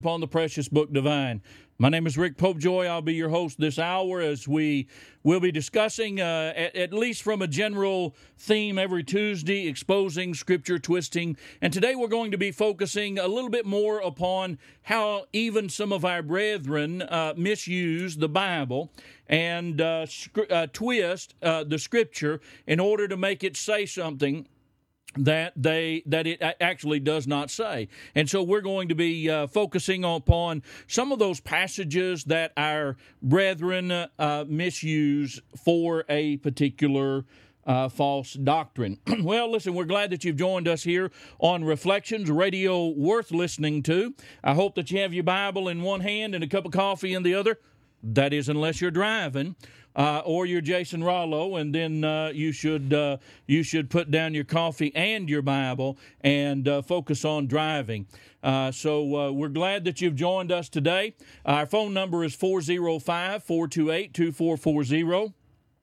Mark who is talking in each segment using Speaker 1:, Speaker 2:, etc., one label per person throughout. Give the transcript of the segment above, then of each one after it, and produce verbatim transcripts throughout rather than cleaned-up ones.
Speaker 1: Upon the precious book divine. My name is Rick Popejoy. I'll be your host this hour as we will be discussing, uh, at, at least from a general theme every Tuesday, exposing, scripture twisting. And today we're going to be focusing a little bit more upon how even some of our brethren uh, misuse the Bible and uh, sc- uh, twist uh, the scripture in order to make it say something that they that it actually does not say. And so we're going to be uh, focusing upon some of those passages that our brethren uh, misuse for a particular uh, false doctrine. Well, listen, we're glad that you've joined us here on Reflections, radio worth listening to. I hope that you have your Bible in one hand and a cup of coffee in the other. That is, unless you're driving. Uh, or you're Jason Rollo, and then uh, you should uh, you should put down your coffee and your Bible and uh, focus on driving. Uh, so uh, we're glad that you've joined us today. Our phone number is four oh five, four two eight, two four four oh.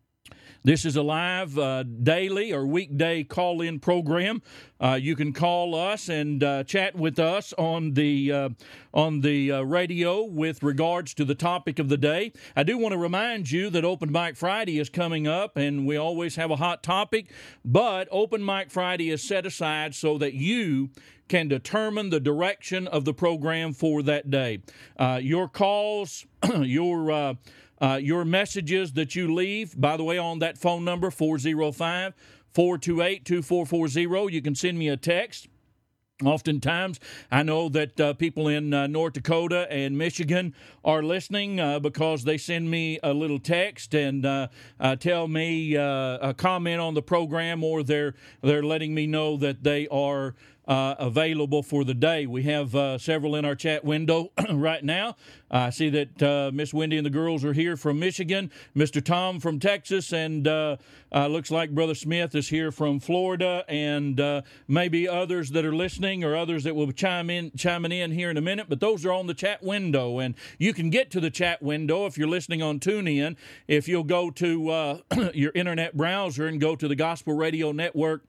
Speaker 1: This is a live uh, daily or weekday call-in program. Uh, you can call us and uh, chat with us on the uh, on the uh, radio with regards to the topic of the day. I do want to remind you that Open Mic Friday is coming up, and we always have a hot topic, but Open Mic Friday is set aside so that you can determine the direction of the program for that day. Uh, your calls, your uh, Uh, your messages that you leave, by the way, on that phone number, four oh five, four two eight, two four four oh, you can send me a text. Oftentimes, I know that uh, people in uh, North Dakota and Michigan are listening uh, because they send me a little text and uh, uh, tell me uh, a comment on the program, or they're they're letting me know that they are uh, available for the day. We have uh, several in our chat window right now. I see that uh, Miss Wendy and the girls are here from Michigan, Mister Tom from Texas, and uh, uh, looks like Brother Smith is here from Florida, and uh, maybe others that are listening or others that will chime in, chiming in here in a minute. But those are on the chat window, and you can get to the chat window if you're listening on TuneIn. If you'll go to uh, your internet browser and go to the Gospel Radio Network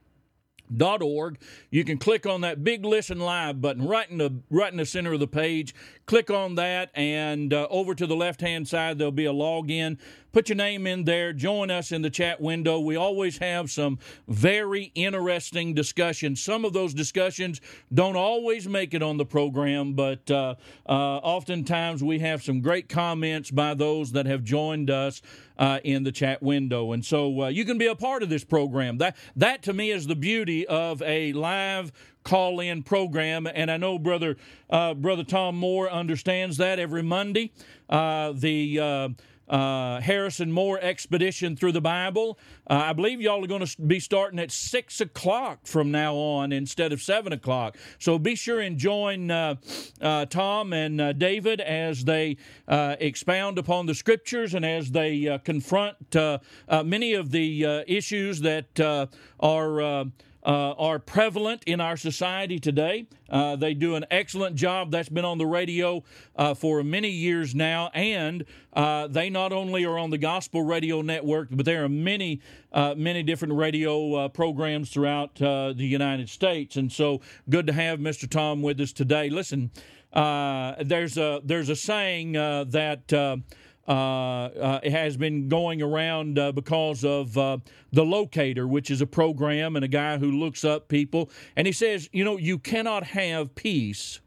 Speaker 1: Dot org, you can click on that big Listen Live button right in the right in the center of the page. Click on that, and uh, over to the left-hand side, there'll be a login. Put your name in there. Join us in the chat window. We always have some very interesting discussions. Some of those discussions don't always make it on the program, but uh, uh, oftentimes we have some great comments by those that have joined us uh, in the chat window. And so uh, you can be a part of this program. That, that to me, is the beauty of a live call-in program, and I know Brother uh, Brother Tom Moore understands that every Monday. Uh, the uh, uh, Harrison Moore Expedition Through the Bible. Uh, I believe y'all are going to be starting at six o'clock from now on instead of seven o'clock. So be sure and join uh, uh, Tom and uh, David as they uh, expound upon the Scriptures and as they uh, confront uh, uh, many of the uh, issues that uh, are uh, Uh, are prevalent in our society today. Uh, they do an excellent job. That's been on the radio uh, for many years now, and uh, they not only are on the Gospel Radio Network, but there are many, uh, many different radio uh, programs throughout uh, the United States. And so, good to have Mister Tom with us today. Listen, uh, there's a there's a saying uh, that. Uh, Uh, uh, it has been going around uh, because of uh, The Locator, which is a program and a guy who looks up people. And he says, you know, you cannot have peace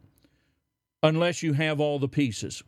Speaker 1: unless you have all the pieces.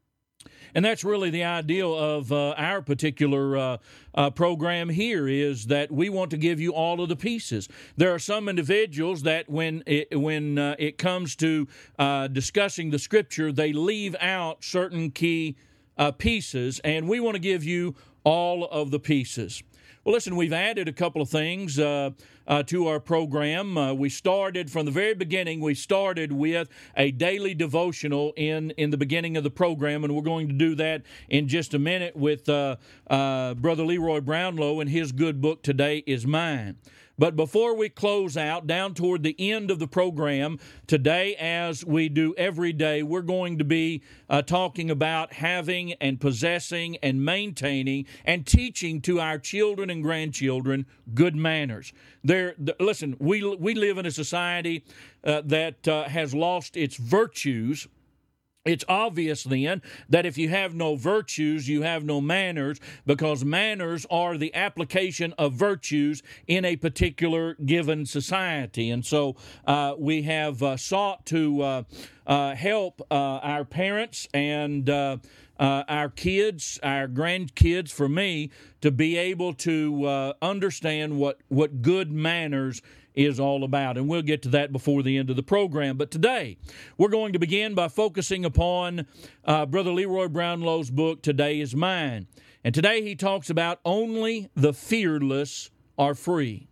Speaker 1: And that's really the ideal of uh, our particular uh, uh, program here, is that we want to give you all of the pieces. There are some individuals that when it, when uh, it comes to uh, discussing the Scripture, they leave out certain key Uh, pieces, and we want to give you all of the pieces. Well, listen, we've added a couple of things uh, uh, to our program. Uh, we started, from the very beginning, we started with a daily devotional in, in the beginning of the program, and we're going to do that in just a minute with uh, uh, Brother Leroy Brownlow, and his good book, Today Is Mine. But before we close out, down toward the end of the program, today, as we do every day, we're going to be uh, talking about having and possessing and maintaining and teaching to our children and grandchildren good manners. There, listen, we we live in a society uh, that uh, has lost its virtues It's obvious then that if you have no virtues, you have no manners, because manners are the application of virtues in a particular given society. And so uh, we have uh, sought to uh, uh, help uh, our parents and uh, uh, our kids, our grandkids, for me, to be able to uh, understand what, what good manners is all about. And we'll get to that before the end of the program. But today, we're going to begin by focusing upon uh, Brother Leroy Brownlow's book, Today is Mine. And today he talks about only the fearless are free.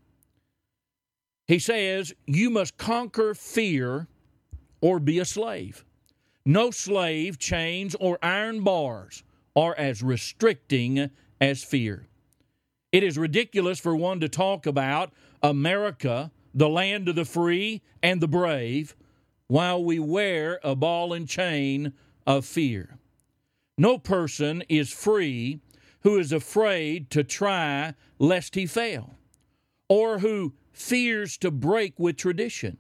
Speaker 1: He says, you must conquer fear or be a slave. No slave, chains, or iron bars are as restricting as fear. It is ridiculous for one to talk about America, the land of the free and the brave, while we wear a ball and chain of fear. No person is free who is afraid to try lest he fail, or who fears to break with tradition,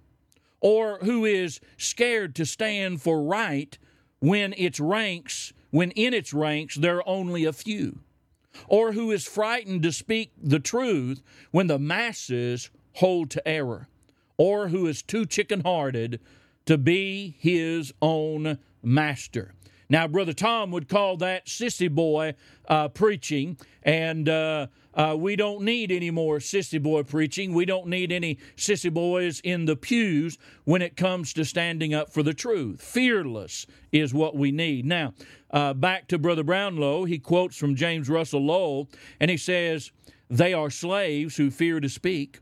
Speaker 1: or who is scared to stand for right when its ranks, when in its ranks there are only a few, or who is frightened to speak the truth when the masses hold to error, or who is too chicken-hearted to be his own master. Now, Brother Tom would call that sissy boy uh, preaching, and uh, uh, we don't need any more sissy boy preaching. We don't need any sissy boys in the pews when it comes to standing up for the truth. Fearless is what we need. Now, uh, back to Brother Brownlow, he quotes from James Russell Lowell, and he says, they are slaves who fear to speak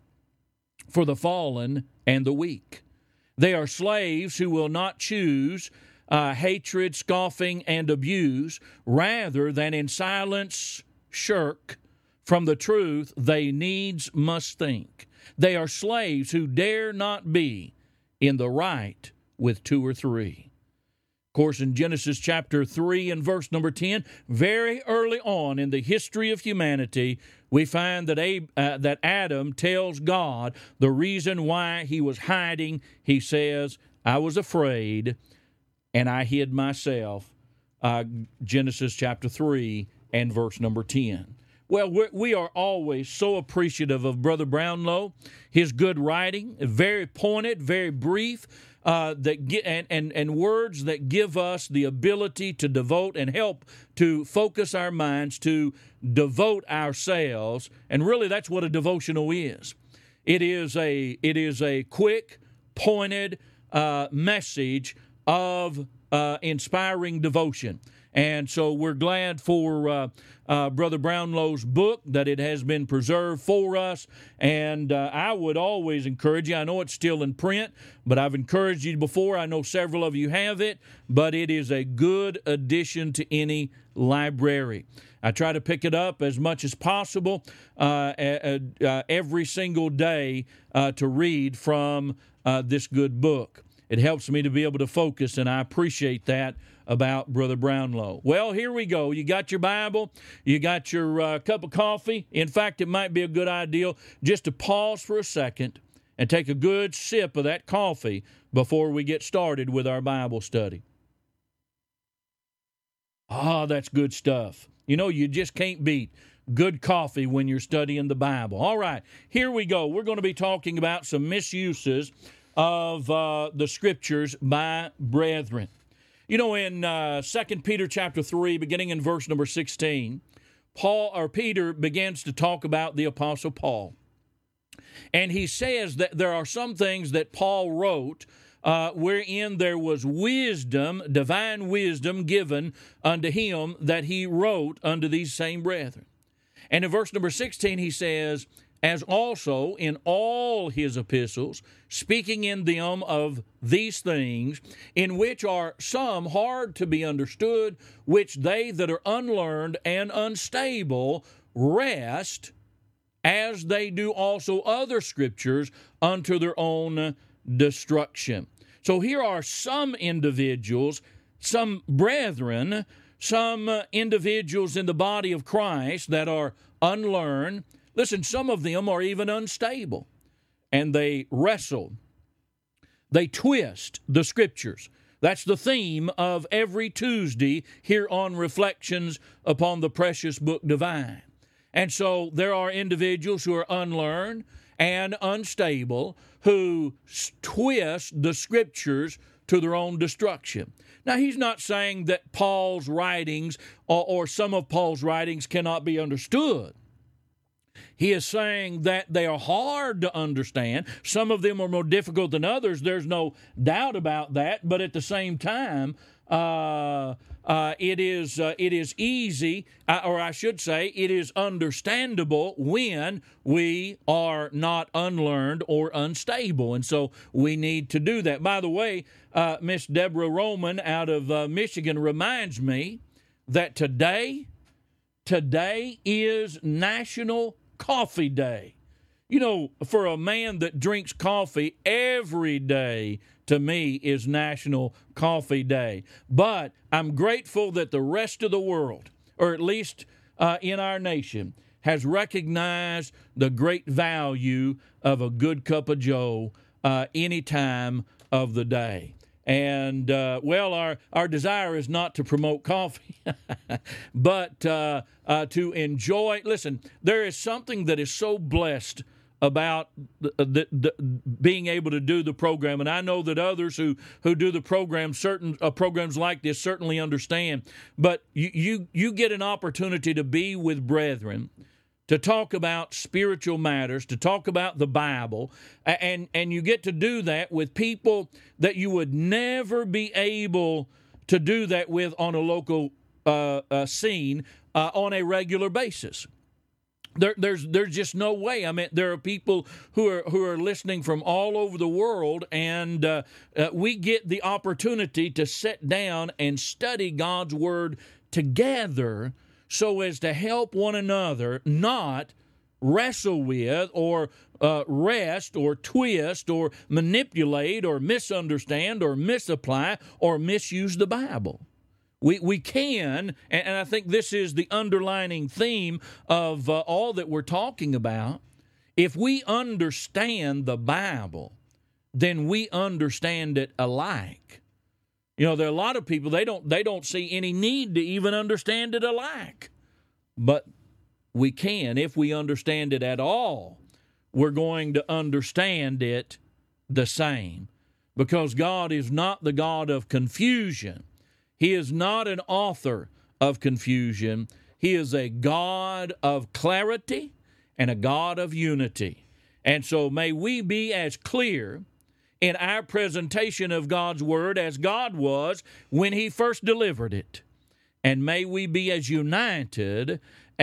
Speaker 1: for the fallen and the weak. They are slaves who will not choose uh, hatred, scoffing, and abuse, rather than in silence shirk from the truth they needs must think. They are slaves who dare not be in the right with two or three. Of course, in Genesis chapter three and verse number ten, very early on in the history of humanity, we find that Abe, uh, that Adam tells God the reason why he was hiding. He says, I was afraid and I hid myself. Uh, Genesis chapter three and verse number ten. Well, we're, we are always so appreciative of Brother Brownlow, his good writing, very pointed, very brief, uh, that get, and, and, and words that give us the ability to devote and help to focus our minds, to devote ourselves. And really, that's what a devotional is. It is a, it is a quick, pointed uh, message of uh, inspiring devotion. And so we're glad for uh, uh, Brother Brownlow's book, that it has been preserved for us. And uh, I would always encourage you, I know it's still in print, but I've encouraged you before. I know several of you have it, but it is a good addition to any library. I try to pick it up as much as possible uh, uh, uh, every single day uh, to read from uh, this good book. It helps me to be able to focus, and I appreciate that about Brother Brownlow. Well, here we go. You got your Bible. You got your uh, cup of coffee. In fact, it might be a good idea just to pause for a second and take a good sip of that coffee before we get started with our Bible study. Ah, that's good stuff. You know, you just can't beat good coffee when you're studying the Bible. All right, here we go. We're going to be talking about some misuses of uh, the Scriptures by brethren. You know, in uh, Second Peter chapter three, beginning in verse number sixteen, Paul or Peter begins to talk about the Apostle Paul. And he says that there are some things that Paul wrote uh, wherein there was wisdom, divine wisdom given unto him, that he wrote unto these same brethren. And in verse number sixteen, he says, as also in all his epistles, speaking in them of these things, in which are some hard to be understood, which they that are unlearned and unstable rest, as they do also other scriptures, unto their own destruction. So here are some individuals, some brethren, some uh, individuals in the body of Christ that are unlearned. Listen, some of them are even unstable, and they wrestle. They twist the Scriptures. That's the theme of every Tuesday here on Reflections upon the Precious Book Divine. And so there are individuals who are unlearned and unstable who twist the Scriptures to their own destruction. Now, he's not saying that Paul's writings or, or some of Paul's writings cannot be understood. He is saying that they are hard to understand. Some of them are more difficult than others. There's no doubt about that. But at the same time, uh, uh, it is uh, it is easy, uh, or I should say, it is understandable when we are not unlearned or unstable. And so we need to do that. By the way, uh, Miss Deborah Roman out of uh, Michigan reminds me that today, today is National Coffee Day. You know, for a man that drinks coffee every day, to me, is National Coffee Day. But I'm grateful that the rest of the world, or at least uh, in our nation, has recognized the great value of a good cup of joe uh, any time of the day. And, uh, well, our, our desire is not to promote coffee, but uh, uh, to enjoy. Listen, there is something that is so blessed about the, the, the, being able to do the program. And I know that others who, who do the program, certain uh, programs like this, certainly understand. But you, you, you get an opportunity to be with brethren, to talk about spiritual matters, to talk about the Bible, and, and you get to do that with people that you would never be able to do that with on a local uh, uh, scene uh, on a regular basis. There, there's there's just no way. I mean, there are people who are who are listening from all over the world, and uh, uh, we get the opportunity to sit down and study God's Word together, so as to help one another not wrestle with or uh, rest or twist or manipulate or misunderstand or misapply or misuse the Bible. We we can, and, and I think this is the underlining theme of uh, all that we're talking about. If we understand the Bible, then we understand it alike. You know, there are a lot of people, they don't they don't see any need to even understand it alike. But we can. If we understand it at all, we're going to understand it the same. Because God is not the God of confusion. He is not an author of confusion. He is a God of clarity and a God of unity. And so may we be as clear in our presentation of God's Word as God was when He first delivered it. And may we be as united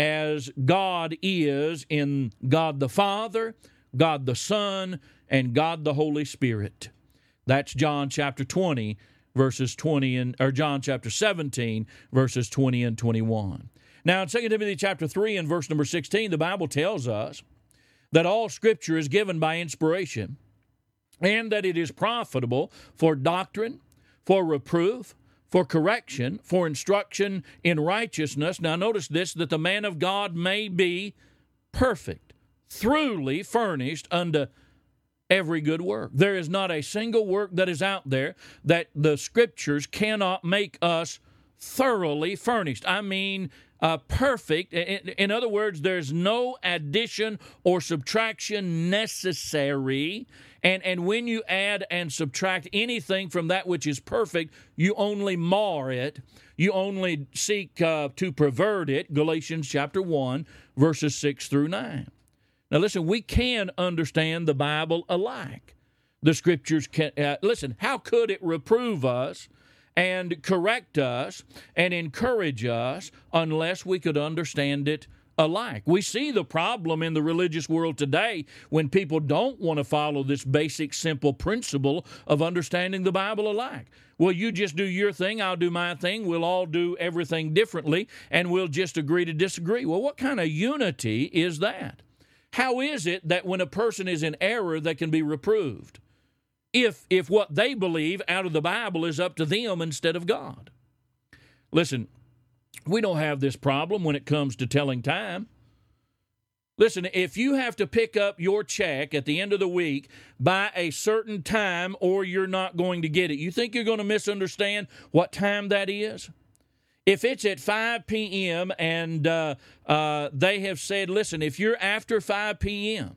Speaker 1: as God is in God the Father, God the Son, and God the Holy Spirit. That's John chapter twenty, verses twenty, and or John chapter seventeen, verses twenty and twenty-one. Now, in Second Timothy chapter three and verse number sixteen, the Bible tells us that all Scripture is given by inspiration, and that it is profitable for doctrine, for reproof, for correction, for instruction in righteousness. Now, notice this, that the man of God may be perfect, thoroughly furnished unto every good work. There is not a single work that is out there that the Scriptures cannot make us thoroughly furnished. I mean, uh, perfect. In, in other words, there's no addition or subtraction necessary. And, and when you add and subtract anything from that which is perfect, you only mar it. You only seek uh, to pervert it. Galatians chapter one, verses six through nine. Now, listen, we can understand the Bible alike. The Scriptures can, uh, listen, how could it reprove us and correct us and encourage us unless we could understand it alike? We see the problem in the religious world today when people don't want to follow this basic, simple principle of understanding the Bible alike. Well, you just do your thing, I'll do my thing, we'll all do everything differently, and we'll just agree to disagree. Well, what kind of unity is that? How is it that when a person is in error, they can be reproved? If, if what they believe out of the Bible is up to them instead of God. Listen, we don't have this problem when it comes to telling time. Listen, if you have to pick up your check at the end of the week by a certain time or you're not going to get it, you think you're going to misunderstand what time that is? If it's at five p.m. and uh, uh, they have said, listen, if you're after five p.m.,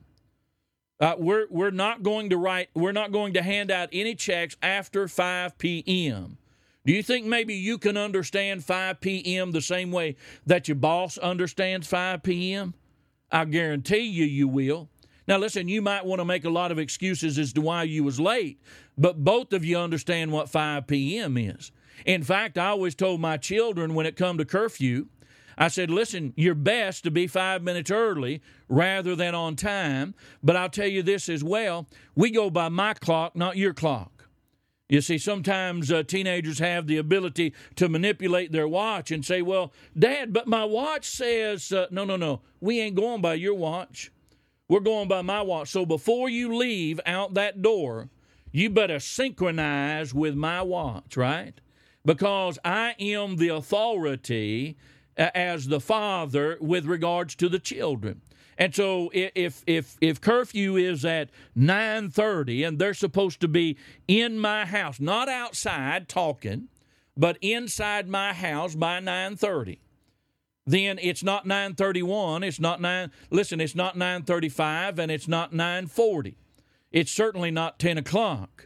Speaker 1: uh, we're we're not going to write, we're not going to hand out any checks after five p.m. Do you think maybe you can understand five p.m. the same way that your boss understands five p.m.? I guarantee you, you will. Now, listen, you might want to make a lot of excuses as to why you was late, but both of you understand what five p.m. is. In fact, I always told my children when it come to curfew, I said, listen, you're best to be five minutes early rather than on time, but I'll tell you this as well, we go by my clock, not your clock. You see, sometimes uh, teenagers have the ability to manipulate their watch and say, well, Dad, but my watch says, uh, no, no, no, we ain't going by your watch. We're going by my watch. So before you leave out that door, you better synchronize with my watch, right? Because I am the authority uh, as the father with regards to the children. And so if if if curfew is at nine thirty and they're supposed to be in my house, not outside talking, but inside my house by nine thirty, then it's not nine thirty-one, it's not nine, listen, it's not nine thirty-five, and it's not nine forty. It's certainly not ten o'clock.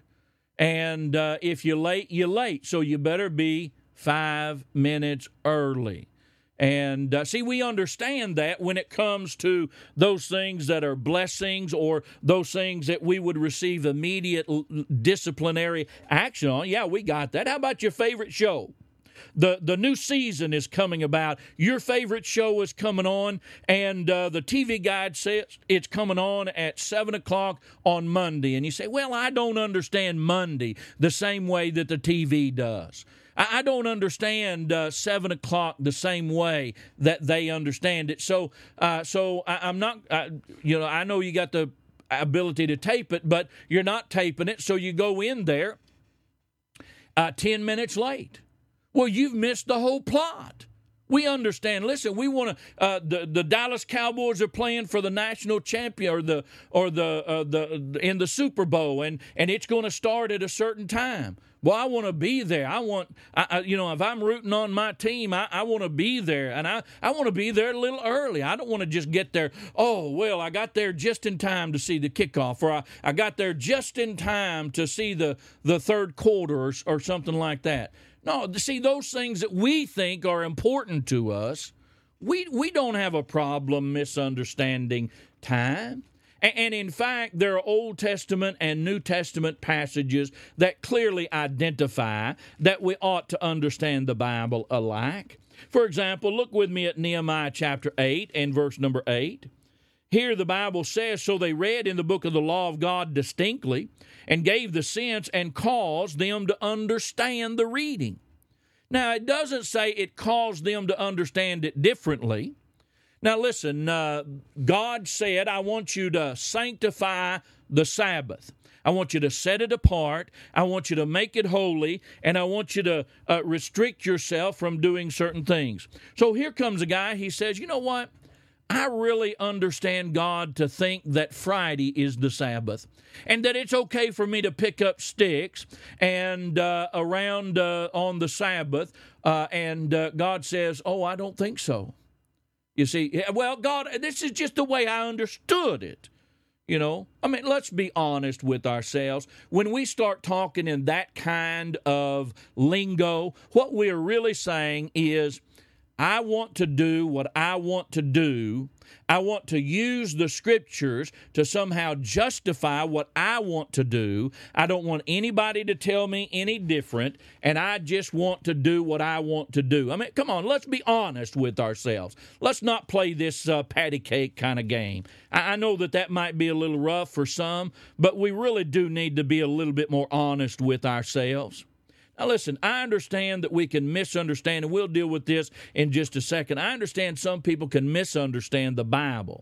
Speaker 1: And uh, if you're late, you're late. So you better be five minutes early. And uh, see, we understand that when it comes to those things that are blessings or those things that we would receive immediate l- disciplinary action on. Yeah, we got that. How about your favorite show? The the new season is coming about. Your favorite show is coming on, and uh, the T V guide says it's coming on at seven o'clock on Monday. And you say, well, I don't understand Monday the same way that the T V does. I don't understand uh, seven o'clock the same way that they understand it. So, uh, so I, I'm not. Uh, you know, I know you got the ability to tape it, but you're not taping it. So you go in there uh, ten minutes late. Well, you've missed the whole plot. We understand. Listen, we want to. Uh, the the Dallas Cowboys are playing for the national champion or the or the uh, the in the Super Bowl, and and it's going to start at a certain time. Well, I want to be there. I want, I, I, you know, if I'm rooting on my team, I, I want to be there. And I, I want to be there a little early. I don't want to just get there, oh, well, I got there just in time to see the kickoff, or I, I got there just in time to see the, the third quarter or, or something like that. No, see, those things that we think are important to us, we, we don't have a problem misunderstanding time. And in fact, there are Old Testament and New Testament passages that clearly identify that we ought to understand the Bible alike. For example, look with me at Nehemiah chapter eight and verse number eight. Here the Bible says, so they read in the book of the law of God distinctly and gave the sense and caused them to understand the reading. Now, it doesn't say it caused them to understand it differently. Now, listen, uh, God said, I want you to sanctify the Sabbath. I want you to set it apart. I want you to make it holy, and I want you to uh, restrict yourself from doing certain things. So here comes a guy, he says, you know what? I really understand God to think that Friday is the Sabbath and that it's okay for me to pick up sticks and uh, around uh, on the Sabbath, uh, and uh, God says, oh, I don't think so. You see, well, God, this is just the way I understood it. You know, I mean, let's be honest with ourselves. When we start talking in that kind of lingo, what we're really saying is, I want to do what I want to do. I want to use the Scriptures to somehow justify what I want to do. I don't want anybody to tell me any different, and I just want to do what I want to do. I mean, come on, let's be honest with ourselves. Let's not play this uh, patty cake kind of game. I, I know that that might be a little rough for some, but we really do need to be a little bit more honest with ourselves. Now, listen, I understand that we can misunderstand, and we'll deal with this in just a second. I understand some people can misunderstand the Bible.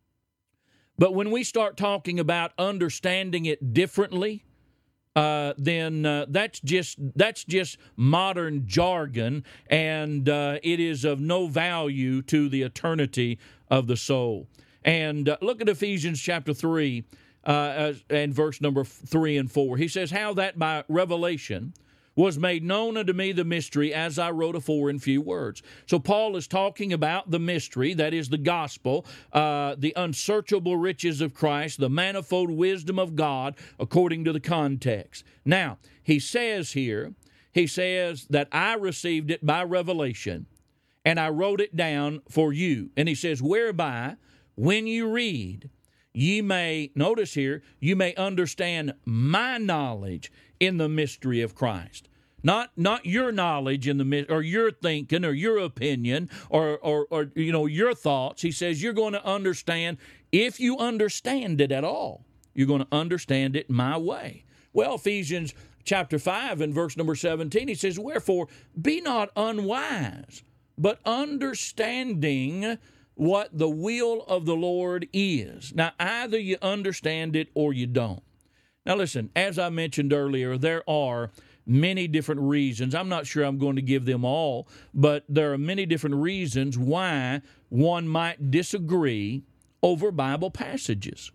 Speaker 1: But when we start talking about understanding it differently, uh, then uh, that's just that's just modern jargon, and uh, it is of no value to the eternity of the soul. And uh, look at Ephesians chapter three uh, and verse number three and four. He says, how that by revelation was made known unto me the mystery, as I wrote afore in few words. So Paul is talking about the mystery, that is the gospel, uh, the unsearchable riches of Christ, the manifold wisdom of God, according to the context. Now, he says here, he says that I received it by revelation, and I wrote it down for you. And he says, whereby, when you read, ye may, notice here, you may understand my knowledge in the mystery of Christ. Not not your knowledge in the or your thinking or your opinion or, or or you know your thoughts. He says you're going to understand, if you understand it at all, you're going to understand it my way. Well, Ephesians chapter five and verse number seventeen, he says, wherefore be not unwise, but understanding what the will of the Lord is. Now, either you understand it or you don't. Now, listen, as I mentioned earlier, there are many different reasons. I'm not sure I'm going to give them all, but there are many different reasons why one might disagree over Bible passages.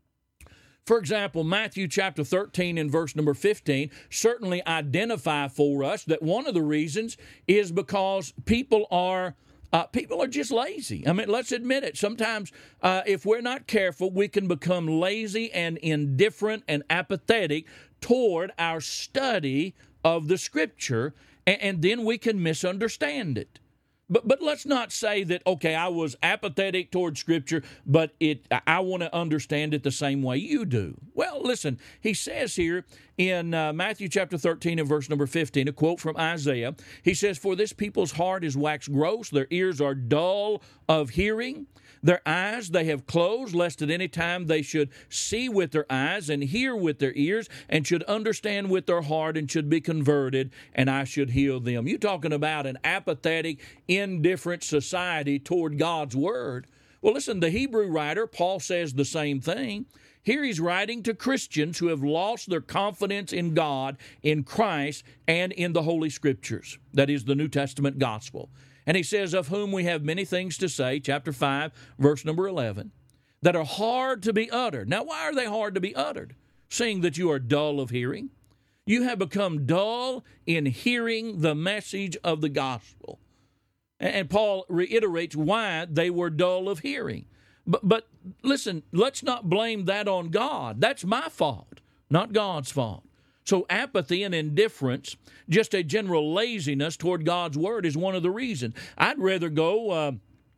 Speaker 1: For example, Matthew chapter thirteen and verse number fifteen certainly identify for us that one of the reasons is because people are Uh, people are just lazy. I mean, let's admit it. Sometimes, uh, if we're not careful, we can become lazy and indifferent and apathetic toward our study of the Scripture, and, and then we can misunderstand it. But but let's not say that, okay, I was apathetic toward Scripture, but it I want to understand it the same way you do. Well, listen, he says here in uh, Matthew chapter thirteen and verse number fifteen, a quote from Isaiah. He says, for this people's heart is waxed gross, their ears are dull of hearing, their eyes they have closed, lest at any time they should see with their eyes and hear with their ears and should understand with their heart and should be converted, and I should heal them. You're talking about an apathetic, indifferent society toward God's Word. Well, listen, the Hebrew writer, Paul, says the same thing. Here he's writing to Christians who have lost their confidence in God, in Christ, and in the Holy Scriptures. That is the New Testament gospel. And he says, of whom we have many things to say, chapter five, verse number eleven, that are hard to be uttered. Now, why are they hard to be uttered? Seeing that you are dull of hearing. You have become dull in hearing the message of the gospel. And Paul reiterates why they were dull of hearing. But, but listen, let's not blame that on God. That's my fault, not God's fault. So apathy and indifference, just a general laziness toward God's Word, is one of the reasons. I'd rather go, uh,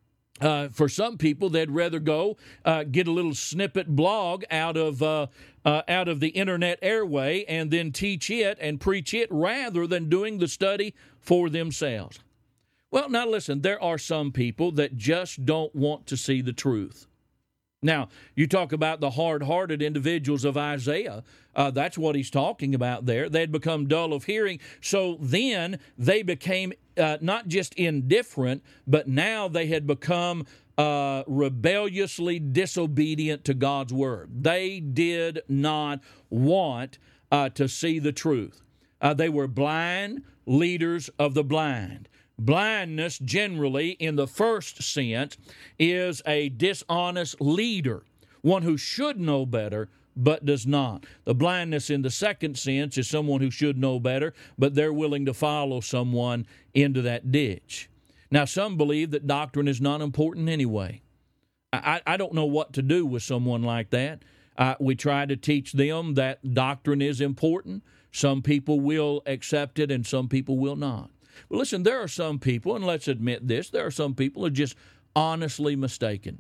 Speaker 1: uh, for some people, they'd rather go uh, get a little snippet blog out of uh, uh, out of the internet airway and then teach it and preach it rather than doing the study for themselves. Well, now listen, there are some people that just don't want to see the truth. Now, you talk about the hard-hearted individuals of Isaiah. Uh, that's what he's talking about there. They'd become dull of hearing. So then they became uh, not just indifferent, but now they had become uh, rebelliously disobedient to God's Word. They did not want uh, to see the truth. Uh, they were blind leaders of the blind. Blindness, generally, in the first sense, is a dishonest leader, one who should know better but does not. The blindness in the second sense is someone who should know better, but they're willing to follow someone into that ditch. Now, some believe that doctrine is not important anyway. I, I don't know what to do with someone like that. Uh, we try to teach them that doctrine is important. Some people will accept it and some people will not. Well, listen, there are some people, and let's admit this, there are some people who are just honestly mistaken.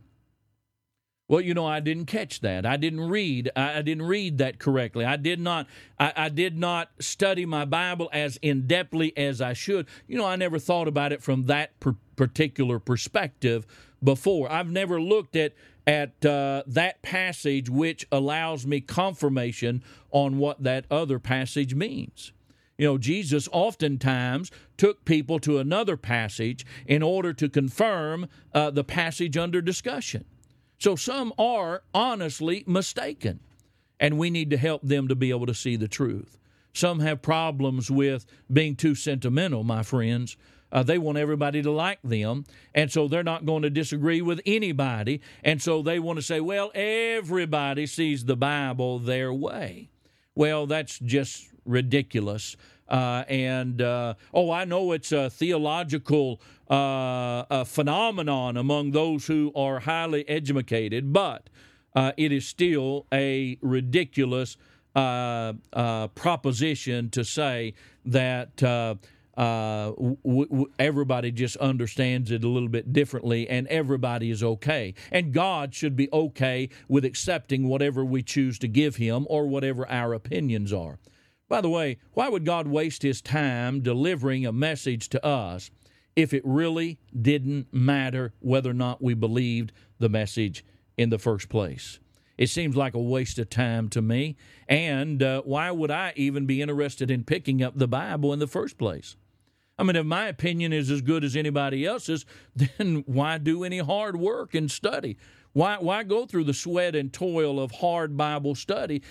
Speaker 1: Well, you know, I didn't catch that. I didn't read. I, I didn't read that correctly. I did not. I, I did not study my Bible as in-depthly as I should. You know, I never thought about it from that per- particular perspective before. I've never looked at at uh, that passage, which allows me confirmation on what that other passage means. You know, Jesus oftentimes took people to another passage in order to confirm uh, the passage under discussion. So some are honestly mistaken, and we need to help them to be able to see the truth. Some have problems with being too sentimental, my friends. Uh, they want everybody to like them, and so they're not going to disagree with anybody, and so they want to say, well, everybody sees the Bible their way. Well, that's just ridiculous. Uh, and, uh, oh, I know it's a theological uh, a phenomenon among those who are highly educated, but uh, it is still a ridiculous uh, uh, proposition to say that uh, uh, w- w- everybody just understands it a little bit differently and everybody is okay. And God should be okay with accepting whatever we choose to give Him or whatever our opinions are. By the way, why would God waste His time delivering a message to us if it really didn't matter whether or not we believed the message in the first place? It seems like a waste of time to me. And uh, why would I even be interested in picking up the Bible in the first place? I mean, if my opinion is as good as anybody else's, then why do any hard work and study? Why, why go through the sweat and toil of hard Bible study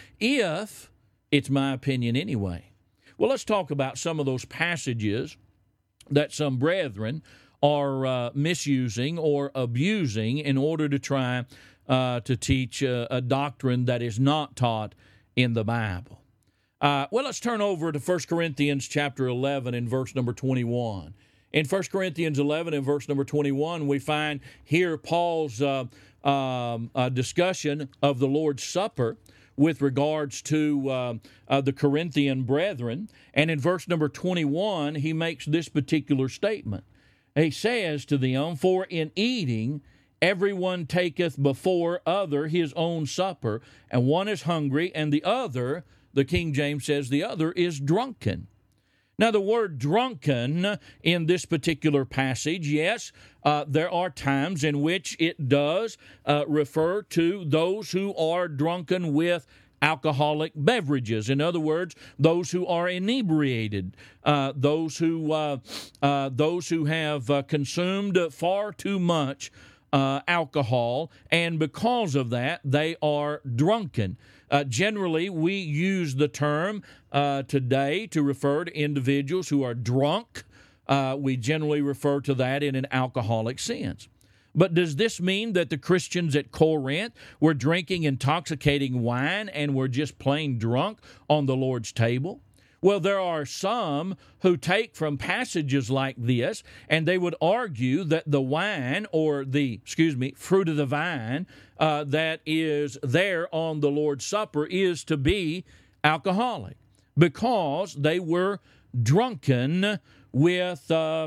Speaker 1: if it's my opinion anyway? Well, let's talk about some of those passages that some brethren are uh, misusing or abusing in order to try uh, to teach uh, a doctrine that is not taught in the Bible. Uh, well, let's turn over to First Corinthians chapter eleven and verse number twenty-one. In First Corinthians eleven and verse number twenty-one, we find here Paul's uh, um, uh, discussion of the Lord's Supper with regards to uh, uh, the Corinthian brethren. And in verse number twenty-one, he makes this particular statement. He says to them, "For in eating everyone taketh before other his own supper, and one is hungry, and the other," the King James says, "the other is drunken." Now, the word drunken in this particular passage, yes, uh, there are times in which it does uh, refer to those who are drunken with alcoholic beverages. In other words, those who are inebriated, uh, those who uh, uh, those who have uh, consumed far too much uh, alcohol, and because of that, they are drunken. Uh, generally, we use the term uh, today to refer to individuals who are drunk. Uh, we generally refer to that in an alcoholic sense. But does this mean that the Christians at Corinth were drinking intoxicating wine and were just plain drunk on the Lord's table? Well, there are some who take from passages like this, and they would argue that the wine or the, excuse me, fruit of the vine uh, that is there on the Lord's Supper is to be alcoholic because they were drunken with uh,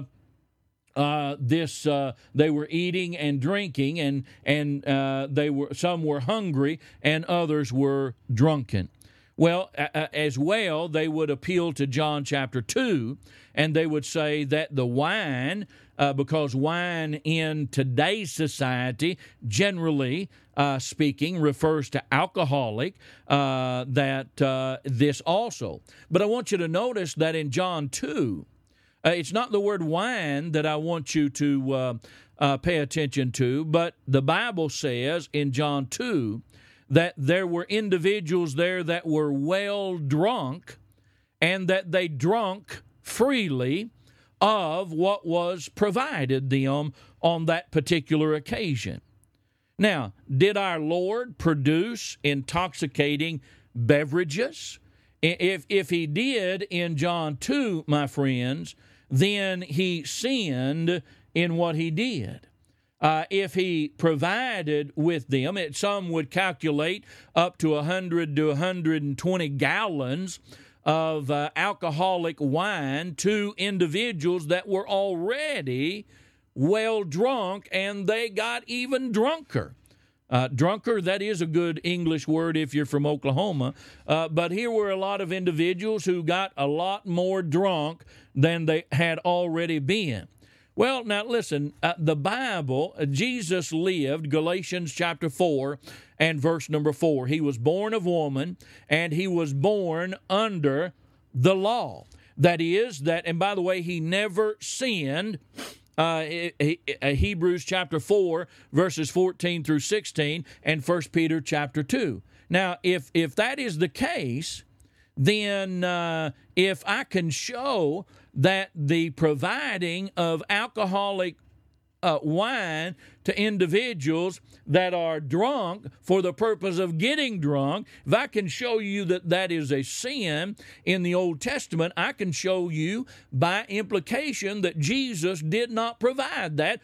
Speaker 1: uh, this. Uh, they were eating and drinking, and and uh, they were some were hungry, and others were drunken. Well, as well, they would appeal to John chapter two, and they would say that the wine, uh, because wine in today's society, generally uh, speaking, refers to alcoholic, uh, that uh, this also. But I want you to notice that in John two, uh, it's not the word wine that I want you to uh, uh, pay attention to, but the Bible says in John two, that there were individuals there that were well drunk and that they drunk freely of what was provided them on that particular occasion. Now, did our Lord produce intoxicating beverages? If, if he did in John two, my friends, then he sinned in what he did. Uh, if he provided with them, it, some would calculate up to one hundred to one hundred twenty gallons of uh, alcoholic wine to individuals that were already well drunk, and they got even drunker. Uh, drunker, that is a good English word if you're from Oklahoma, uh, but here were a lot of individuals who got a lot more drunk than they had already been. Well, now listen, uh, the Bible, uh, Jesus lived, Galatians chapter four and verse number four. He was born of woman, and he was born under the law. That is, that, and by the way, he never sinned. Uh, he, he, Hebrews chapter four, verses fourteen through sixteen, and First Peter chapter two. Now, if if that is the case, then uh, if I can show that the providing of alcoholic uh, wine to individuals that are drunk for the purpose of getting drunk, if I can show you that that is a sin in the Old Testament, I can show you by implication that Jesus did not provide that,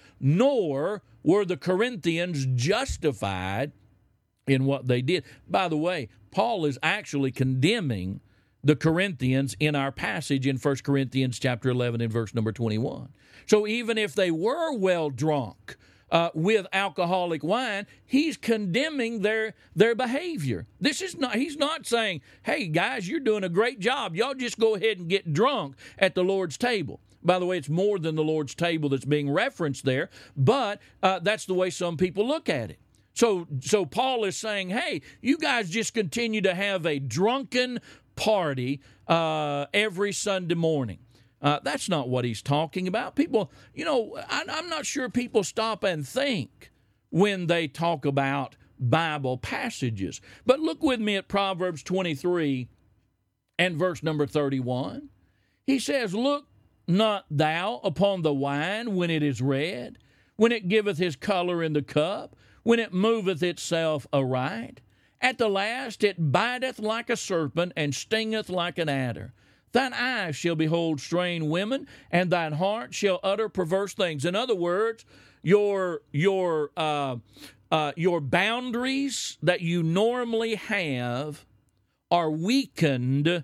Speaker 1: nor were the Corinthians justified in what they did. By the way, Paul is actually condemning the Corinthians in our passage in First Corinthians chapter eleven and verse number twenty-one. So even if they were well drunk uh, with alcoholic wine, he's condemning their their behavior. This is not, he's not saying, hey guys, you're doing a great job. Y'all just go ahead and get drunk at the Lord's table. By the way, it's more than the Lord's table that's being referenced there, but uh, that's the way some people look at it. So, so Paul is saying, hey, you guys just continue to have a drunken party uh, every Sunday morning. Uh, that's not what he's talking about. People, you know, I, I'm not sure people stop and think when they talk about Bible passages. But look with me at Proverbs twenty-three and verse number thirty-one. He says, look not thou upon the wine when it is red, when it giveth his color in the cup, when it moveth itself aright. At the last it biteth like a serpent, and stingeth like an adder. Thine eyes shall behold strange women, and thine heart shall utter perverse things. In other words, your your uh, uh, your boundaries that you normally have are weakened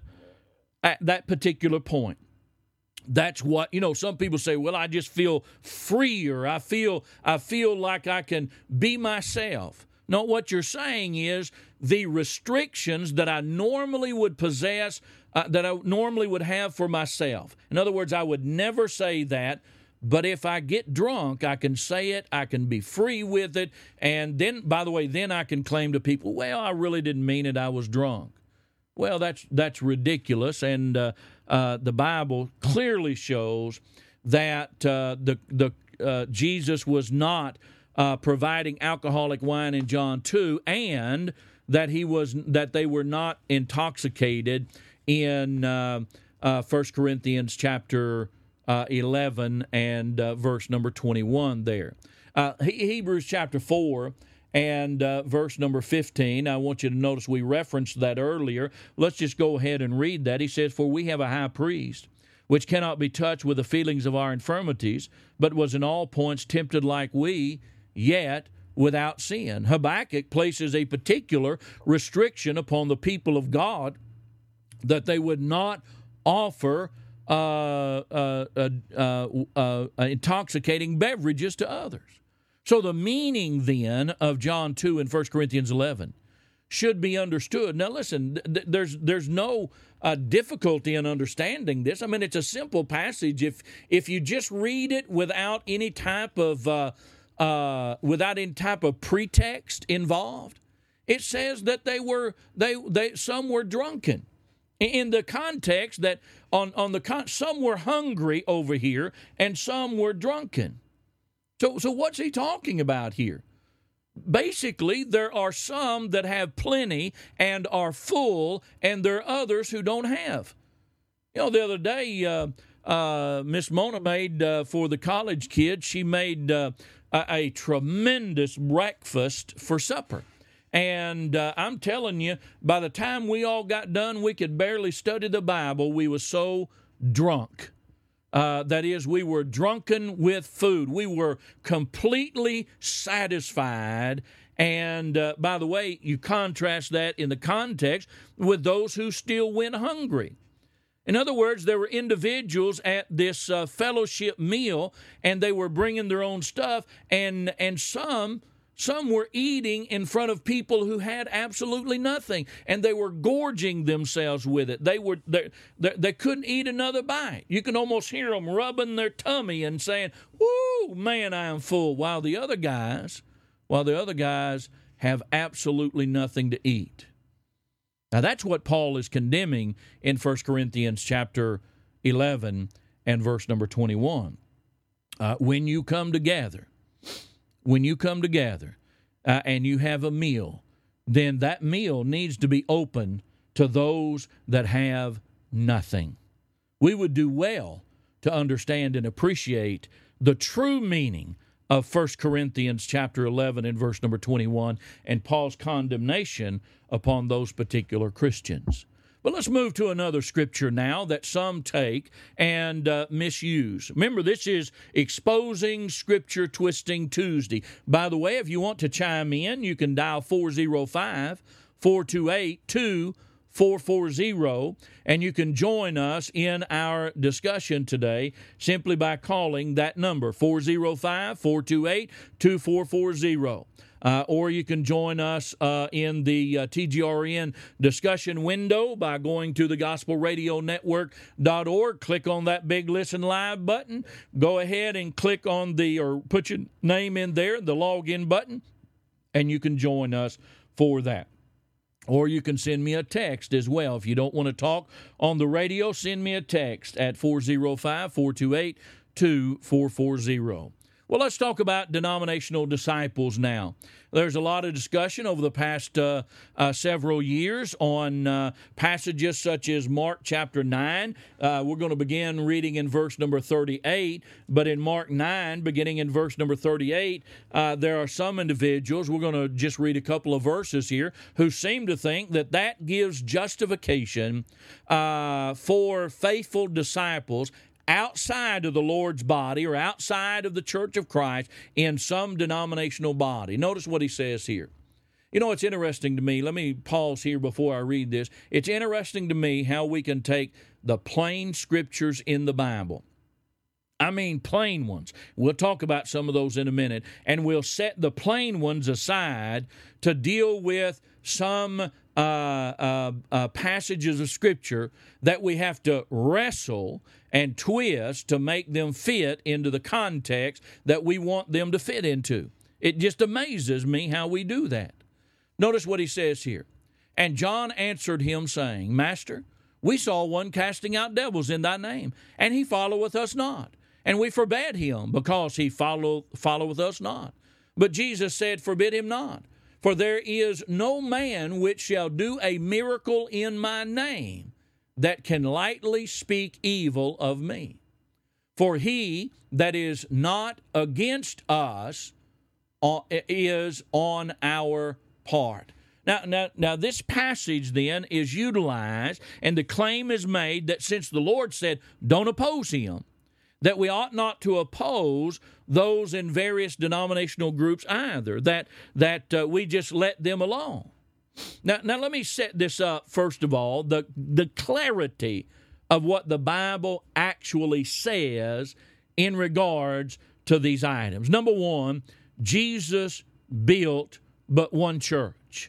Speaker 1: at that particular point. That's what, you know, some people say, well, I just feel freer. I feel I feel like I can be myself. No, what you're saying is the restrictions that I normally would possess, uh, that I normally would have for myself. In other words, I would never say that, but if I get drunk, I can say it, I can be free with it, and then, by the way, then I can claim to people, well, I really didn't mean it, I was drunk. Well, that's that's ridiculous, and uh, uh, the Bible clearly shows that uh, the the uh, Jesus was not uh, providing alcoholic wine in John two, and that he was that they were not intoxicated in uh, uh, First Corinthians chapter uh, eleven and uh, verse number twenty-one. There, uh, Hebrews chapter four. And uh, verse number fifteen, I want you to notice we referenced that earlier. Let's just go ahead and read that. He says, for we have a high priest, which cannot be touched with the feelings of our infirmities, but was in all points tempted like we, yet without sin. Habakkuk places a particular restriction upon the people of God that they would not offer uh, uh, uh, uh, uh, intoxicating beverages to others. So the meaning then of John two and First Corinthians eleven should be understood. Now listen, th- there's there's no uh, difficulty in understanding this. I mean, it's a simple passage. If if you just read it without any type of uh, uh, without any type of pretext involved, it says that they were they they some were drunken. In the context that on on the con- some were hungry over here and some were drunken. So, so what's he talking about here? Basically, there are some that have plenty and are full, and there are others who don't have. You know, the other day, uh, uh, Miss Mona made uh, for the college kids, she made uh, a, a tremendous breakfast for supper. And uh, I'm telling you, by the time we all got done, we could barely study the Bible. We were so drunk. Uh, that is, we were drunken with food. We were completely satisfied. And uh, by the way, you contrast that in the context with those who still went hungry. In other words, there were individuals at this uh, fellowship meal, and they were bringing their own stuff, and and some... Some were eating in front of people who had absolutely nothing, and they were gorging themselves with it. They were they, they, they couldn't eat another bite. You can almost hear them rubbing their tummy and saying, "Woo, man, I am full." While the other guys, while the other guys have absolutely nothing to eat. Now that's what Paul is condemning in First Corinthians chapter eleven and verse number twenty-one. Uh, when you come together. When you come together uh, and you have a meal, then that meal needs to be open to those that have nothing. We would do well to understand and appreciate the true meaning of First Corinthians chapter eleven and verse number twenty-one and Paul's condemnation upon those particular Christians. But let's move to another scripture now that some take and uh, misuse. Remember, this is Exposing Scripture Twisting Tuesday. By the way, if you want to chime in, you can dial four oh five, four two eight, two four four zero, and you can join us in our discussion today simply by calling that number, four oh five, four two eight, two four four zero. Uh, or you can join us uh, in the uh, T G R N discussion window by going to the gospel radio network dot org. Click on that big Listen Live button. Go ahead and click on the, or put your name in there, the login button, and you can join us for that. Or you can send me a text as well. If you don't want to talk on the radio, send me a text at four oh five, four two eight, two four four zero. Well, let's talk about denominational disciples now. There's a lot of discussion over the past uh, uh, several years on uh, passages such as Mark chapter nine. Uh, we're going to begin reading in verse number thirty-eight, but in Mark nine, beginning in verse number thirty-eight, uh, there are some individuals, we're going to just read a couple of verses here, who seem to think that that gives justification uh, for faithful disciples outside of the Lord's body or outside of the Church of Christ in some denominational body. Notice what he says here. You know, it's interesting to me. Let me pause here before I read this. It's interesting to me how we can take the plain scriptures in the Bible. I mean, plain ones. We'll talk about some of those in a minute. And we'll set the plain ones aside to deal with some uh, uh, uh, passages of Scripture that we have to wrestle and twist to make them fit into the context that we want them to fit into. It just amazes me how we do that. Notice what he says here. And John answered him, saying, Master, we saw one casting out devils in thy name, and he followeth us not. And we forbade him, because he follow, followeth us not. But Jesus said, Forbid him not. For there is no man which shall do a miracle in my name that can lightly speak evil of me. For he that is not against us is on our part. Now, now, now, this passage then is utilized, and the claim is made that since the Lord said, don't oppose him, that we ought not to oppose those in various denominational groups either, that, that uh, we just let them alone. Now, now, let me set this up, first of all, the, the clarity of what the Bible actually says in regards to these items. Number one, Jesus built but one church.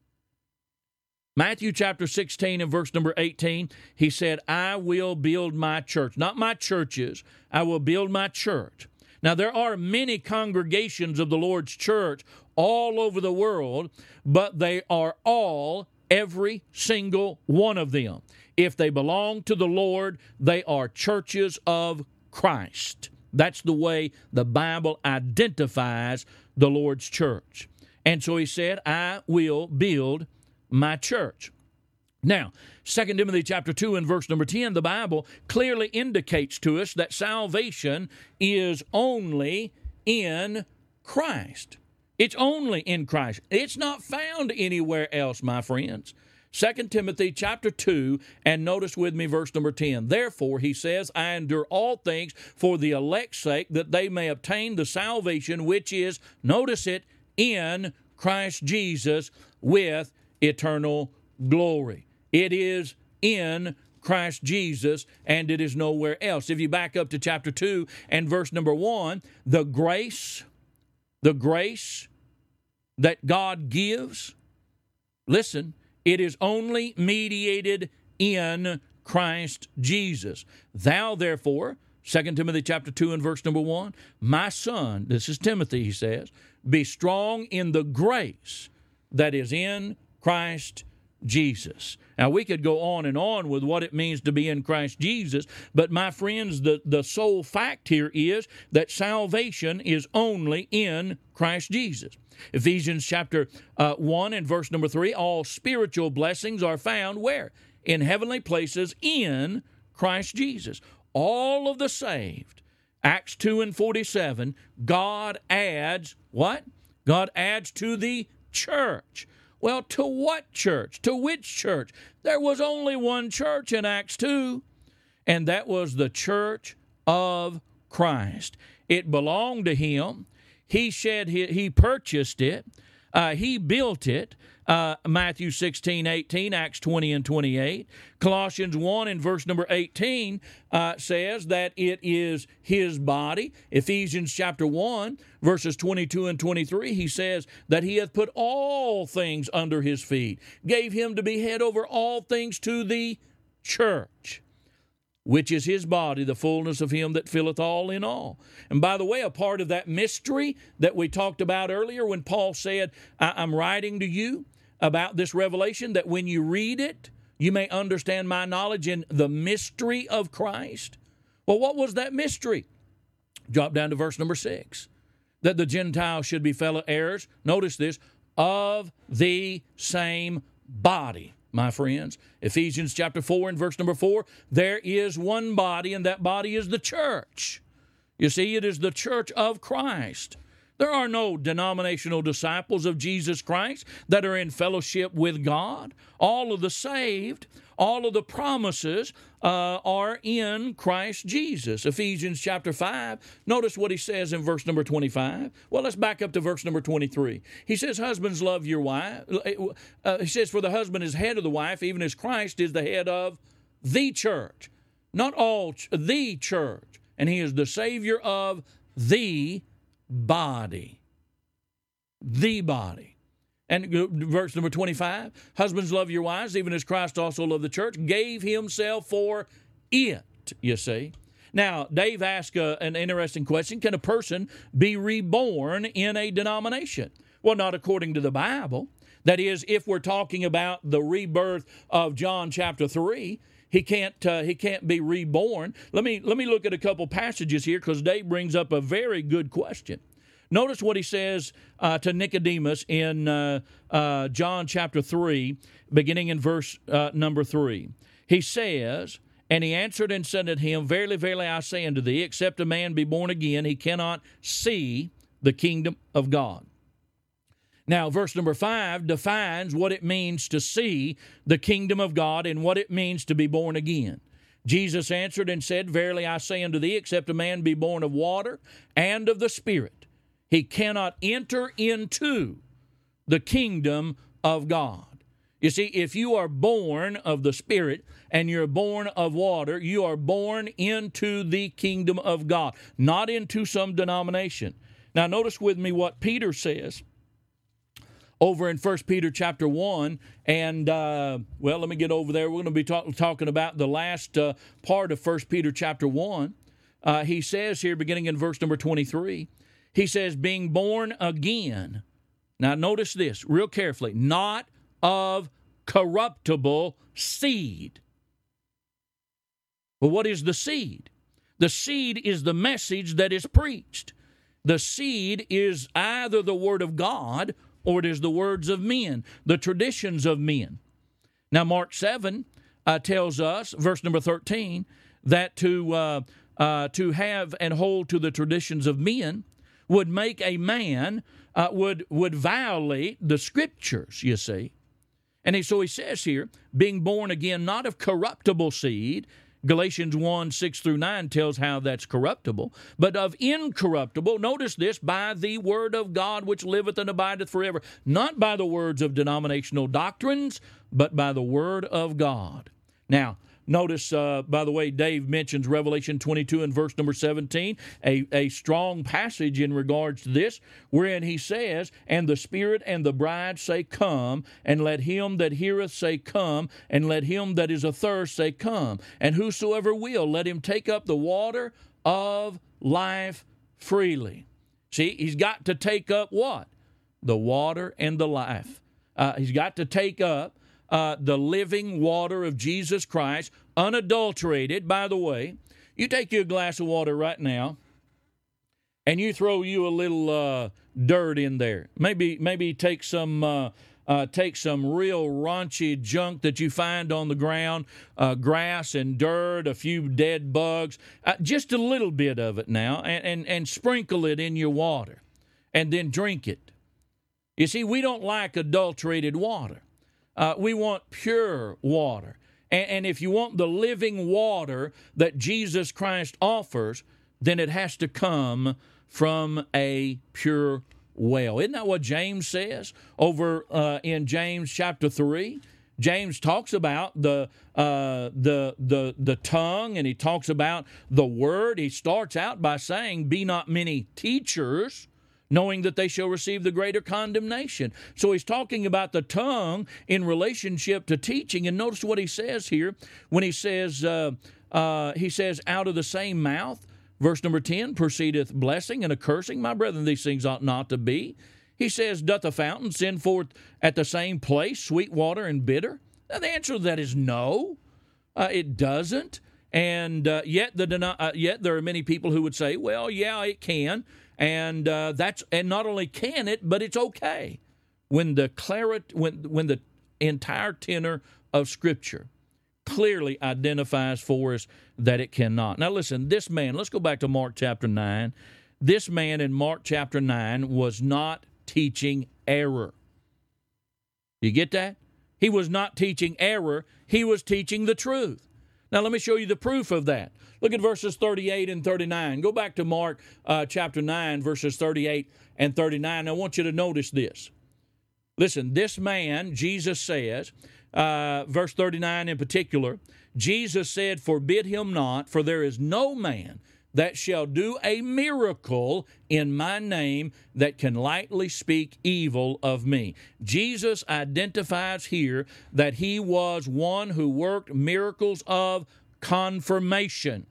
Speaker 1: Matthew chapter sixteen and verse number eighteen, he said, I will build my church. Not my churches, I will build my church. Now, there are many congregations of the Lord's church all over the world, but they are all, every single one of them, if they belong to the Lord, they are churches of Christ. That's the way the Bible identifies the Lord's church. And so he said, I will build my church. Now, Second Timothy chapter two and verse number ten, the Bible clearly indicates to us that salvation is only in Christ. It's only in Christ. It's not found anywhere else, my friends. Second Timothy chapter two, and notice with me verse number ten. Therefore, he says, I endure all things for the elect's sake, that they may obtain the salvation which is, notice it, in Christ Jesus with eternal glory. It is in Christ Jesus, and it is nowhere else. If you back up to chapter two and verse number one, the grace, the grace that God gives, listen, it is only mediated in Christ Jesus. Thou, therefore, Second Timothy chapter two and verse number one, my son, this is Timothy, he says, be strong in the grace that is in Christ Jesus. Now, we could go on and on with what it means to be in Christ Jesus, but my friends, the, the sole fact here is that salvation is only in Christ Jesus. Ephesians chapter uh, one and verse number three, all spiritual blessings are found where? In heavenly places in Christ Jesus. All of the saved. Acts two and forty-seven, God adds what? God adds to the church. Well, to what church? To which church? There was only one church in Acts two, and that was the church of Christ. It belonged to him. He shed, he, he purchased it. Uh, he built it. Uh, Matthew sixteen, eighteen, Acts twenty and twenty-eight. Colossians one and verse number eighteen uh, says that it is his body. Ephesians chapter one, verses twenty-two and twenty-three, he says that he hath put all things under his feet, gave him to be head over all things to the church, which is his body, the fullness of him that filleth all in all. And by the way, a part of that mystery that we talked about earlier when Paul said, I'm writing to you about this revelation, that when you read it, you may understand my knowledge in the mystery of Christ. Well, what was that mystery? Drop down to verse number six. That the Gentiles should be fellow heirs, notice this, of the same body. My friends, Ephesians chapter four and verse number four, there is one body, and that body is the church. You see, it is the church of Christ. There are no denominational disciples of Jesus Christ that are in fellowship with God. All of the saved, all of the promises uh, are in Christ Jesus. Ephesians chapter five, notice what he says in verse number twenty-five. Well, let's back up to verse number twenty-three. He says, husbands, love your wife. Uh, he says, for the husband is head of the wife, even as Christ is the head of the church. Not all, the church. And he is the Savior of the body. The body. And verse number twenty-five, husbands, love your wives, even as Christ also loved the church, gave himself for it, you see. Now, Dave asked uh, an interesting question. Can a person be reborn in a denomination? Well, not according to the Bible. That is, if we're talking about the rebirth of John chapter three, he can't uh, he can't be reborn. Let me, let me look at a couple passages here, because Dave brings up a very good question. Notice what he says uh, to Nicodemus in uh, uh, John chapter three, beginning in verse uh, number three. He says, and he answered and said unto him, verily, verily, I say unto thee, except a man be born again, he cannot see the kingdom of God. Now, verse number five defines what it means to see the kingdom of God and what it means to be born again. Jesus answered and said, verily, I say unto thee, except a man be born of water and of the Spirit, he cannot enter into the kingdom of God. You see, if you are born of the Spirit and you're born of water, you are born into the kingdom of God, not into some denomination. Now, notice with me what Peter says over in First Peter chapter one, and, uh, well, let me get over there. We're going to be talk- talking about the last uh, part of First Peter chapter one. Uh, he says here, beginning in verse number twenty-three, he says, being born again. Now, notice this real carefully. Not of corruptible seed. Well, what is the seed? The seed is the message that is preached. The seed is either the word of God or it is the words of men, the traditions of men. Now, Mark seven uh, tells us, verse number thirteen, that to uh, uh, to have and hold to the traditions of men would make a man, uh, would, would violate the Scriptures, you see. And he, so he says here, being born again, not of corruptible seed, Galatians one, six through nine tells how that's corruptible, but of incorruptible, notice this, by the word of God which liveth and abideth forever, not by the words of denominational doctrines, but by the word of God. Now, notice, uh, by the way, Dave mentions Revelation twenty-two and verse number seventeen, a, a strong passage in regards to this, wherein he says, and the Spirit and the bride say, come, and let him that heareth say, come, and let him that is athirst say, come, and whosoever will, let him take up the water of life freely. See, he's got to take up what? The water and the life. Uh, he's got to take up uh, the living water of Jesus Christ, unadulterated. By the way, you take you a glass of water right now, and you throw you a little uh, dirt in there. Maybe maybe take some uh, uh, take some real raunchy junk that you find on the ground, uh, grass and dirt, a few dead bugs, uh, just a little bit of it now, and, and, and sprinkle it in your water, and then drink it. You see, we don't like adulterated water. Uh, we want pure water. And, and if you want the living water that Jesus Christ offers, then it has to come from a pure well. Isn't that what James says over uh, in James chapter three? James talks about the uh, the the the tongue, and he talks about the word. He starts out by saying, "Be not many teachers, knowing that they shall receive the greater condemnation." So he's talking about the tongue in relationship to teaching. And notice what he says here when he says, uh, uh, he says, "Out of the same mouth," verse number ten, "proceedeth blessing and a cursing. My brethren, these things ought not to be." He says, "Doth a fountain send forth at the same place sweet water and bitter?" Now, the answer to that is no, uh, it doesn't. And uh, yet, the uh, yet there are many people who would say, "Well, yeah, it can." And uh, that's and not only can it, but it's okay when the claret when when the entire tenor of Scripture clearly identifies for us that it cannot. Now listen, this man, let's go back to Mark chapter nine. This man in Mark chapter nine was not teaching error. You get that? He was not teaching error. He was teaching the truth. Now let me show you the proof of that. Look at verses thirty-eight and thirty-nine. Go back to Mark uh, chapter nine, verses thirty-eight and thirty-nine. I want you to notice this. Listen, this man, Jesus says, uh, verse thirty-nine in particular, Jesus said, "Forbid him not, for there is no man that shall do a miracle in my name that can lightly speak evil of me." Jesus identifies here that he was one who worked miracles of confirmation.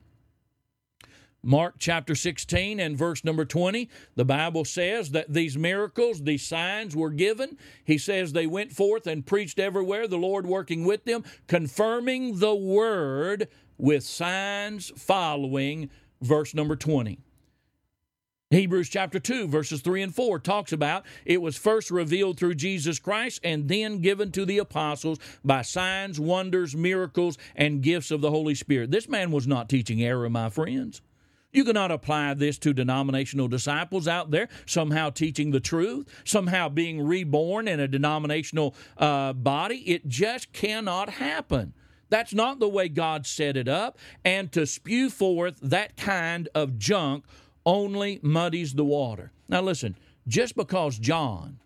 Speaker 1: Mark chapter sixteen and verse number twenty, the Bible says that these miracles, these signs were given. He says they went forth and preached everywhere, the Lord working with them, confirming the word with signs following, verse number twenty. Hebrews chapter two, verses three and four talks about it was first revealed through Jesus Christ and then given to the apostles by signs, wonders, miracles, and gifts of the Holy Spirit. This man was not teaching error, my friends. You cannot apply this to denominational disciples out there, somehow teaching the truth, somehow being reborn in a denominational uh, body. It just cannot happen. That's not the way God set it up. And to spew forth that kind of junk only muddies the water. Now listen, just because John,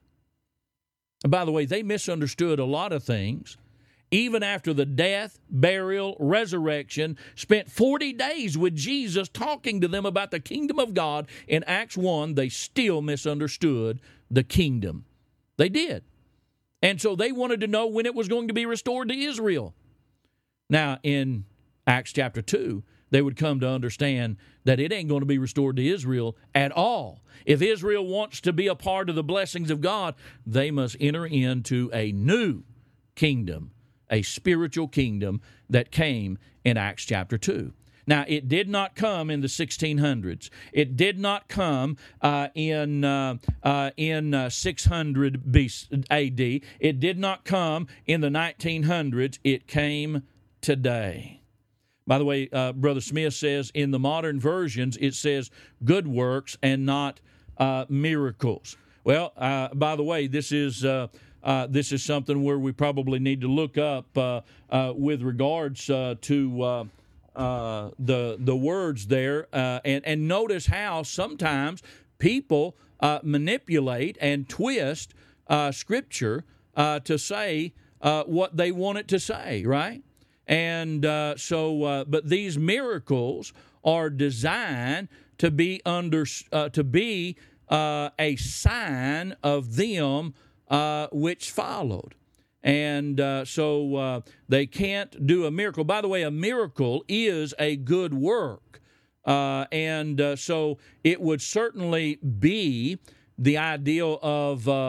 Speaker 1: by the way, they misunderstood a lot of things, even after the death, burial, resurrection, spent forty days with Jesus talking to them about the kingdom of God. In Acts one, they still misunderstood the kingdom. They did. And so they wanted to know when it was going to be restored to Israel. Now, in Acts chapter two, they would come to understand that it ain't going to be restored to Israel at all. If Israel wants to be a part of the blessings of God, they must enter into a new kingdom, a spiritual kingdom that came in Acts chapter two. Now, it did not come in the sixteen hundreds. It did not come uh, in uh, uh, in uh, six hundred A D. It did not come in the nineteen hundreds. It came today. By the way, uh, Brother Smith says in the modern versions, it says good works and not uh, miracles. Well, uh, by the way, this is uh, uh, this is something where we probably need to look up uh, uh, with regards uh, to uh, uh, the the words there, uh, and and notice how sometimes people uh, manipulate and twist uh, Scripture uh, to say uh, what they want it to say, right? And uh, so, uh, but these miracles are designed to be under uh, to be uh, a sign of them uh, which followed, and uh, so uh, they can't do a miracle. By the way, a miracle is a good work, uh, and uh, so it would certainly be the ideal of uh,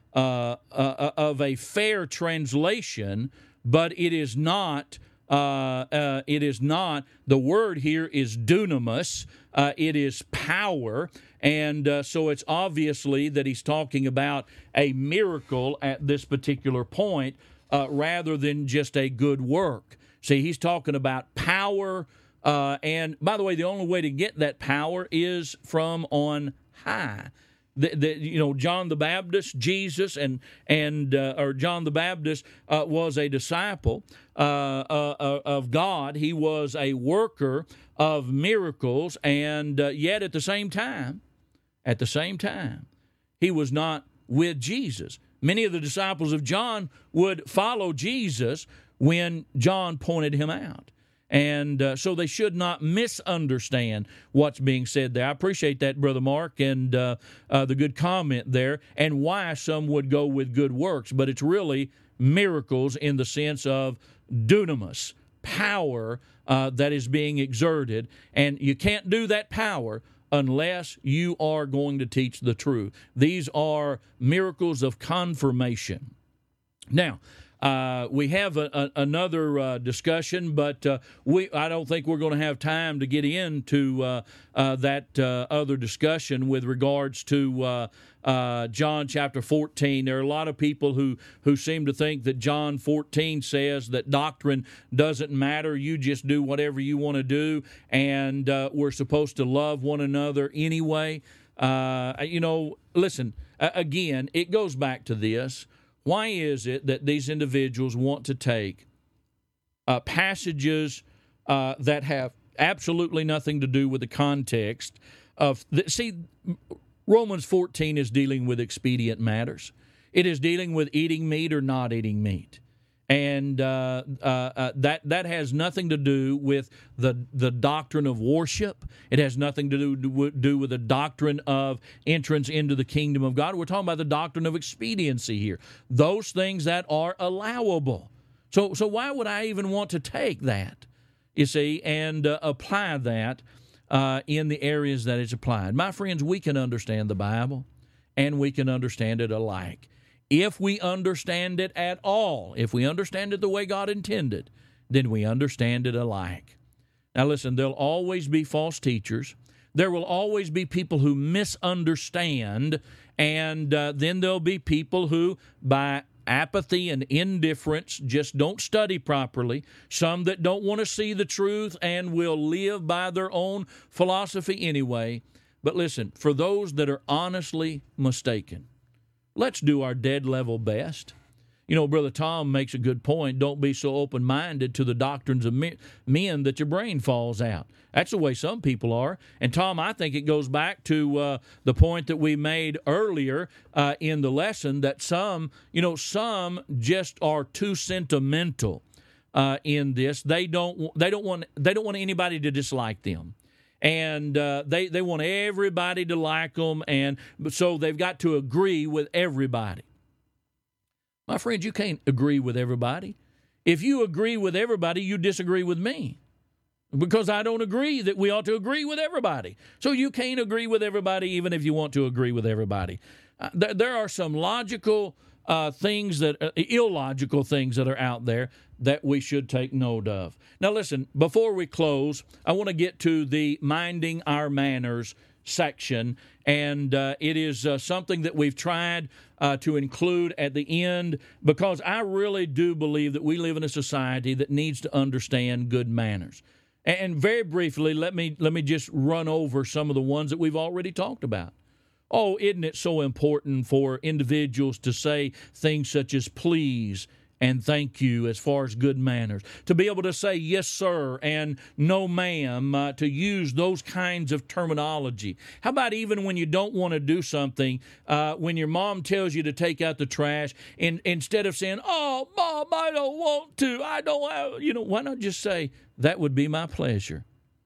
Speaker 1: uh, uh, of a fair translation, but it is not. Uh, uh, it is not. The word here is dunamis. Uh, it is power, and uh, so it's obviously that he's talking about a miracle at this particular point, uh, rather than just a good work. See, he's talking about power, uh, and by the way, the only way to get that power is from on high. The, the, you know, John the Baptist, Jesus, and and uh, or John the Baptist uh, was a disciple uh, uh, of God. He was a worker of miracles, and uh, yet at the same time, at the same time, he was not with Jesus. Many of the disciples of John would follow Jesus when John pointed him out. And uh, so they should not misunderstand what's being said there. I appreciate that, Brother Mark, and uh, uh, the good comment there, and why some would go with good works. But it's really miracles in the sense of dunamis, power uh, that is being exerted. And you can't do that power unless you are going to teach the truth. These are miracles of confirmation. Now, Uh, we have a, a, another uh, discussion, but uh, we I don't think we're going to have time to get into uh, uh, that uh, other discussion with regards to uh, uh, John chapter fourteen. There are a lot of people who, who seem to think that John fourteen says that doctrine doesn't matter. You just do whatever you want to do, and uh, we're supposed to love one another anyway. Uh, you know, listen, again, it goes back to this. Why is it that these individuals want to take uh, passages uh, that have absolutely nothing to do with the context of the, see, Romans fourteen is dealing with expedient matters. It is dealing with eating meat or not eating meat. And uh, uh, uh, that that has nothing to do with the the doctrine of worship. It has nothing to do, do, do with the doctrine of entrance into the kingdom of God. We're talking about the doctrine of expediency here. Those things that are allowable. So so why would I even want to take that, you see, and uh, apply that uh, in the areas that it's applied? My friends, we can understand the Bible, and we can understand it alike. If we understand it at all, if we understand it the way God intended, then we understand it alike. Now listen, there'll always be false teachers. There will always be people who misunderstand, and uh, then there'll be people who, by apathy and indifference, just don't study properly. Some that don't want to see the truth and will live by their own philosophy anyway. But listen, for those that are honestly mistaken, let's do our dead level best. You know, Brother Tom makes a good point. Don't be so open-minded to the doctrines of men that your brain falls out. That's the way some people are. And, Tom, I think it goes back to uh, the point that we made earlier uh, in the lesson that some, you know, some just are too sentimental uh, in this. They don't, they don't want, they don't want anybody to dislike them. And uh, they, they want everybody to like them, and so they've got to agree with everybody. My friend, you can't agree with everybody. If you agree with everybody, you disagree with me, because I don't agree that we ought to agree with everybody. So you can't agree with everybody even if you want to agree with everybody. Uh, there, there are some logical uh, things that, uh, illogical things that are out there that we should take note of. Now listen, before we close, I want to get to the minding our manners section, and uh, it is uh, something that we've tried uh, to include at the end, because I really do believe that we live in a society that needs to understand good manners. And very briefly, let me let me just run over some of the ones that we've already talked about. Oh, isn't it so important for individuals to say things such as please and thank you as far as good manners, to be able to say yes, sir, and no, ma'am, uh, to use those kinds of terminology. How about even when you don't want to do something, uh, when your mom tells you to take out the trash, and instead of saying, oh, Mom, I don't want to, I don't have, you know, why not just say, that would be my pleasure?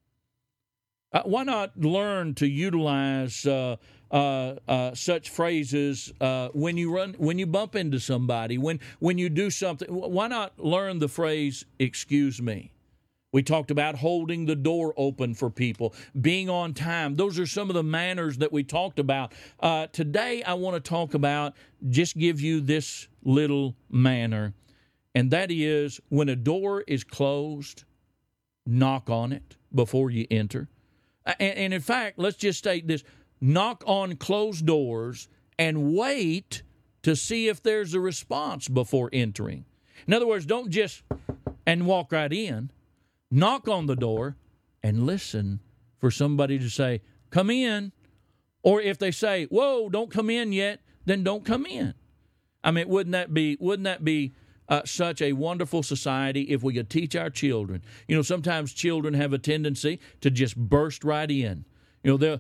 Speaker 1: Uh, why not learn to utilize uh, uh, uh, such phrases uh, when you run, when you bump into somebody, when when you do something? Why not learn the phrase "excuse me"? We talked about holding the door open for people, being on time. Those are some of the manners that we talked about. Uh, today, I want to talk about, just give you this little manner, and that is when a door is closed, knock on it before you enter. And, and in fact, let's just state this, knock on closed doors and wait to see if there's a response before entering. In other words, don't just and walk right in. Knock on the door and listen for somebody to say, come in. Or if they say, whoa, don't come in yet, then don't come in. I mean, wouldn't that be, wouldn't that be uh, such a wonderful society if we could teach our children? You know, sometimes children have a tendency to just burst right in. You know,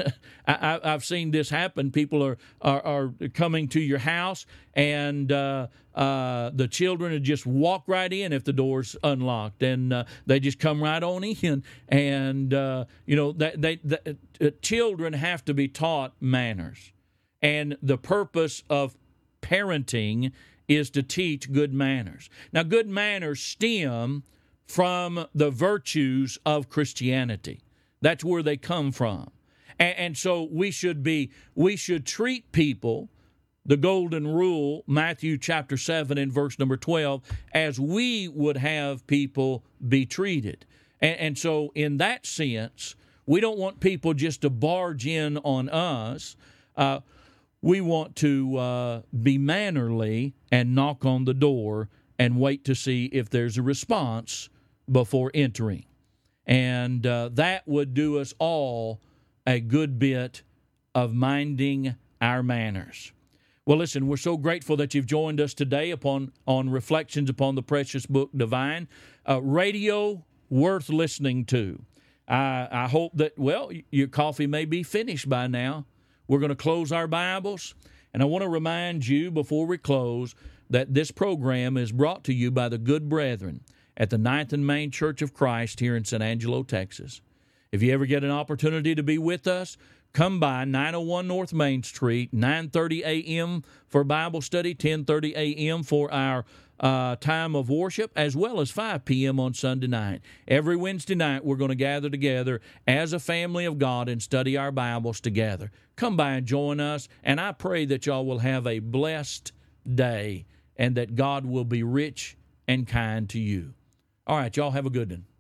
Speaker 1: I, I've seen this happen. People are, are, are coming to your house, and uh, uh, the children would just walk right in if the door's unlocked, and uh, they just come right on in. And, uh, you know, they, they, the, uh, children have to be taught manners. And the purpose of parenting is to teach good manners. Now, good manners stem from the virtues of Christianity. That's where they come from. And, and so we should be, we should treat people, the golden rule, Matthew chapter seven and verse number twelve, as we would have people be treated. And, and so in that sense, we don't want people just to barge in on us. Uh, we want to uh, be mannerly and knock on the door and wait to see if there's a response before entering. And uh, that would do us all a good bit of minding our manners. Well, listen, we're so grateful that you've joined us today upon on Reflections upon the Precious Book Divine. Uh, radio worth listening to. I, I hope that, well, your coffee may be finished by now. We're going to close our Bibles. And I want to remind you before we close that this program is brought to you by the good brethren at the Ninth and Main Church of Christ here in San Angelo, Texas. If you ever get an opportunity to be with us, come by nine oh one North Main Street, nine thirty a.m. for Bible study, ten thirty a.m. for our uh, time of worship, as well as five p.m. on Sunday night. Every Wednesday night, we're going to gather together as a family of God and study our Bibles together. Come by and join us, and I pray that y'all will have a blessed day and that God will be rich and kind to you. All right, y'all have a good one.